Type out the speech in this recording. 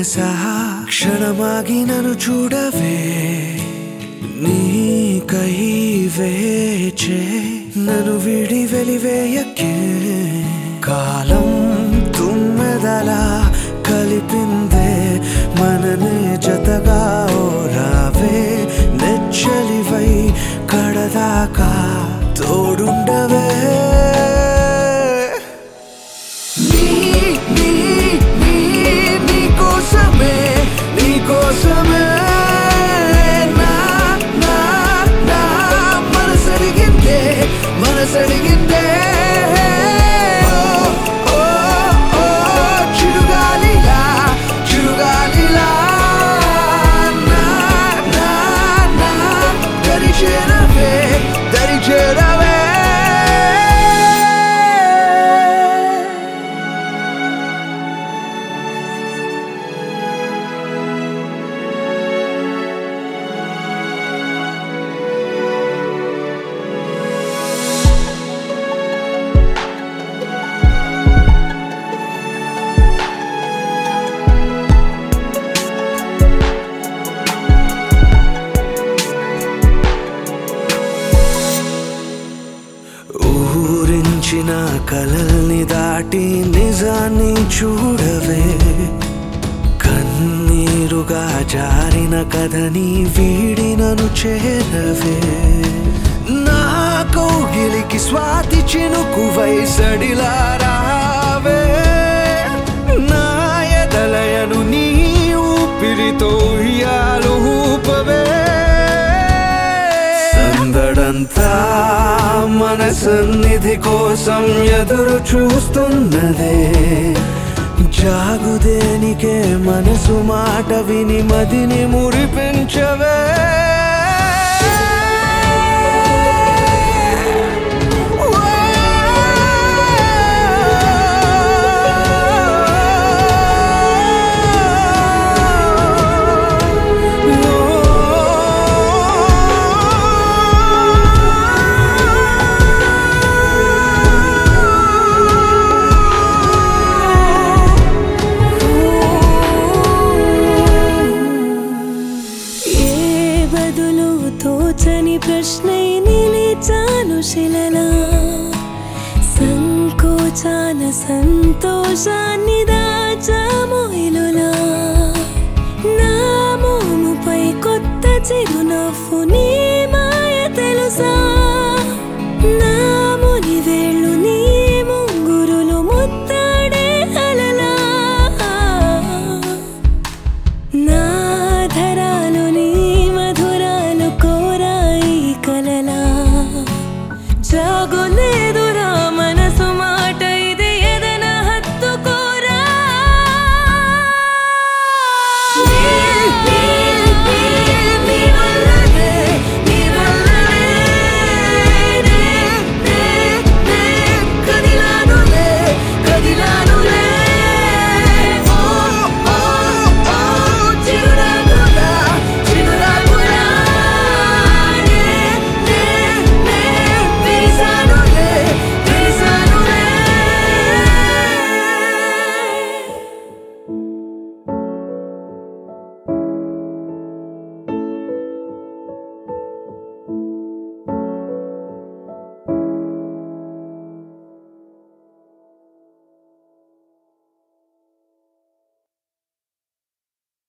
మనసా క్షణమాగి నన్ను చూడవే నీకై వేచే నన్ను విడి వెలివేయకే కాలం తుమ్మెదలా కలిపిందే మననే జతగా ఓరావే నెచ్చలివై కడదాకా తోడుండవే కోసమే నా నా నా మనసడిగిందే మనసడిగిందే చిరుగాలిలా చిరుగాలిలా నా నా నా దరి చేరవే దరి చేరవే ఊరించిన కలల్ని దాటి నిజాన్ని చూడవే కన్నీరుగా జారిన కథని వీడినను చేరవే నా కౌగిలికి స్వాతి చినుకువై సడిలారావే నా ఎదలయను నీ ఊపిరితో ఊపవే సందడంతా మన సన్నిధి కోసం ఎదురు చూస్తున్నదే జాగుదేనికే మనసు మాట విని మదిని మురిపించవే తోచని ప్రశ్నై నిలిచాను శిలలా సంకోచాన సంతోషాన్ని